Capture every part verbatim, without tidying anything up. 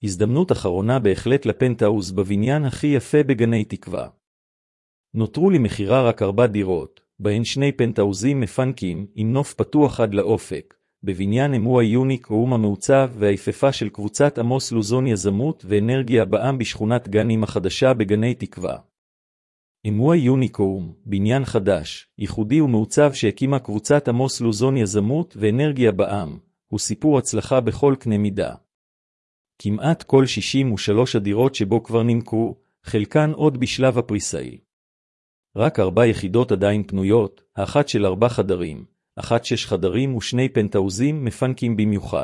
הזדמנות אחרונה בהחלט לפנטהאוז בבניין הכי יפה בגני תקווה. נותרו לי מחירה רק ארבע דירות, בהן שני פנטהאוזים מפנקים עם נוף פתוח עד לאופק, בבניין אמואה יוניק רום המעוצב והיפהפה של קבוצת עמוס לוזון יזמות ואנרגיה בעם בשכונת גנים החדשה בגני תקווה. אמואה יוניק רום, בניין חדש, ייחודי ומעוצב שהקימה קבוצת עמוס לוזון יזמות ואנרגיה בעם, הוא סיפור הצלחה בכל קנה מידה. כמעט כל שישים ושלוש הדירות שבו כבר נמכרו, חלקן עוד בשלב הפריסאי. רק ארבע יחידות עדיין פנויות, האחת של ארבע חדרים, אחת שש חדרים ושני פנטהאוזים מפנקים במיוחד.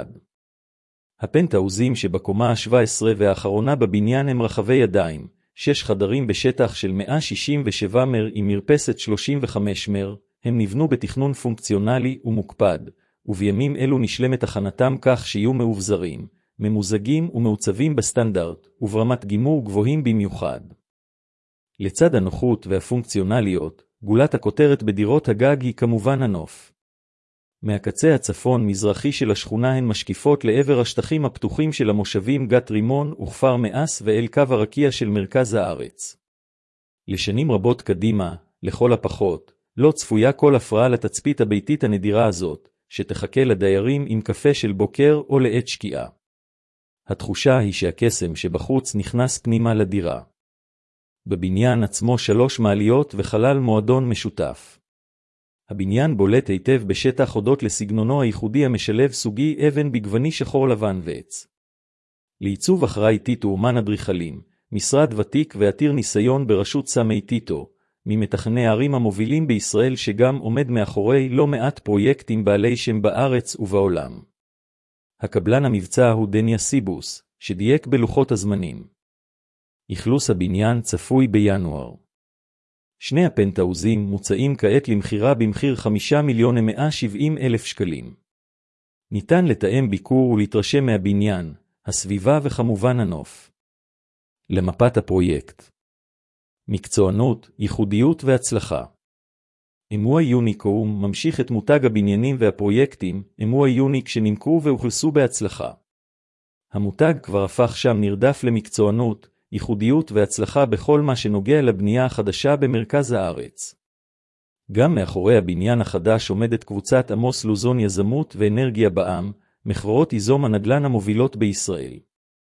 הפנטהאוזים שבקומה ה-שבע עשרה והאחרונה בבניין הם רחבי ידיים, שש חדרים בשטח של מאה שישים ושבע מטר עם מרפסת שלושים וחמש מטר, הם נבנו בתכנון פונקציונלי ומוקפד, ובימים אלו נשלמת הכנתם כך שיהיו מאובזרים, ממוזגים ומעוצבים בסטנדרט, וברמת גימור גבוהים במיוחד. לצד הנוחות והפונקציונליות, גולת הכותרת בדירות הגג היא כמובן הנוף. מהקצה הצפון-מזרחי של השכונה הן משקיפות לעבר השטחים הפתוחים של המושבים גת רימון וכפר מאס ואל קו הרקיע של מרכז הארץ. לשנים רבות קדימה, לכל הפחות, לא צפויה כל הפרעה לתצפית הביתית הנדירה הזאת, שתחכה לדיירים עם קפה של בוקר או לעת שקיעה. התחושה היא שהקסם שבחוץ נכנס פנימה לדירה. בבניין עצמו שלוש מעליות וחלל מועדון משותף. הבניין בולט היטב בשטח הודות לסגנונו הייחודי המשלב סוגי אבן בגווני שחור לבן ועץ. לעיצוב אחראי טיטו אומן אדריכלים, משרד ותיק ועתיר ניסיון בראשות סמי טיטו, ממתכנני הערים המובילים בישראל שגם עומד מאחורי לא מעט פרויקטים בעלי שם בארץ ובעולם. הקבלן המבצע הוא דניה סיבוס, שדייק בלוחות הזמנים. אכלוס הבניין צפוי בינואר. שני הפנטהאוזים מוצאים כעת למחירה במחיר חמישה מיליון מאה שבעים אלף שקלים. ניתן לתאם ביקור ולהתרשם מהבניין, הסביבה וכמובן הנוף. למפת הפרויקט. מקצוענות, ייחודיות והצלחה. אמואה יוניק רום ממשיך את מותג הבניינים והפרויקטים, אמואה יוניק שנמכרו והוכלסו בהצלחה. המותג כבר הפך שם נרדף למקצוענות, ייחודיות והצלחה בכל מה שנוגע לבנייה החדשה במרכז הארץ. גם מאחורי הבניין החדש עומדת קבוצת עמוס לוזון יזמות ואנרגיה בעם, מחברות איזום הנדל"ן המובילות בישראל.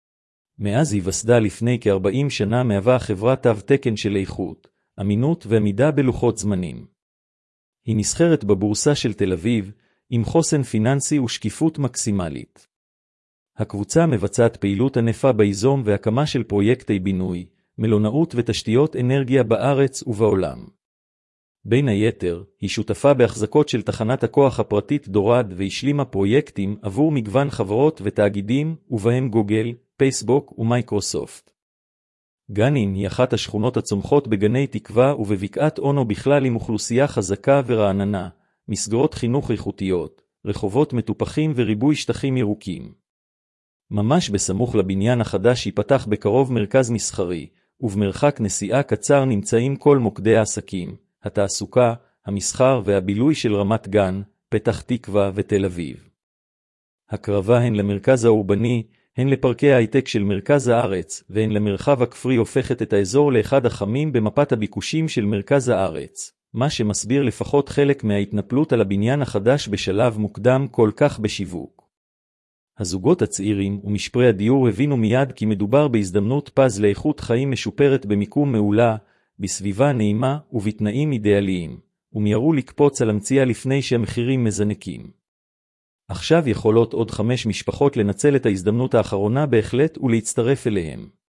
מאז היווסדה לפני כ-ארבעים שנה מהווה חברה תו תקן של איכות, אמינות ועמידה בלוחות זמנים. היא נסחרת בבורסה של תל אביב, עם חוסן פיננסי ושקיפות מקסימלית. הקבוצה מבצעת פעילות ענפה באיזום והקמה של פרויקטי בינוי, מלונאות ותשתיות אנרגיה בארץ ובעולם. בין היתר, היא שותפה בהחזקות של תחנת הכוח הפרטית דורד והשלימה פרויקטים עבור מגוון חברות ותאגידים, ובהם גוגל, פייסבוק ומייקרוסופט. גנים היא אחת השכונות הצומחות בגני תקווה ובבקעת אונו בכלל עם אוכלוסייה חזקה ורעננה, מסגרות חינוך איכותיות, רחובות מטופחים וריבוי שטחים ירוקים. ממש בסמוך לבניין החדש ייפתח בקרוב מרכז מסחרי, ובמרחק נסיעה קצר נמצאים כל מוקדי העסקים, התעסוקה, המסחר והבילוי של רמת גן, פתח תקווה ותל אביב. הקרבה הן למרכז האורבני, הן לפרקי ההייטק של מרכז הארץ, והן למרחב הכפרי הופכת את האזור לאחד החמים במפת הביקושים של מרכז הארץ, מה שמסביר לפחות חלק מההתנפלות על הבניין החדש בשלב מוקדם כל כך בשיווק. הזוגות הצעירים ומשפרי הדיור הבינו מיד כי מדובר בהזדמנות פז לאיכות חיים משופרת במיקום מעולה, בסביבה נעימה ובתנאים אידיאליים, ומיירו לקפוץ על המציאה לפני שהמחירים מזנקים. עכשיו יכולות עוד חמש משפחות לנצל את ההזדמנות האחרונה בהחלט ולהצטרף אליהם.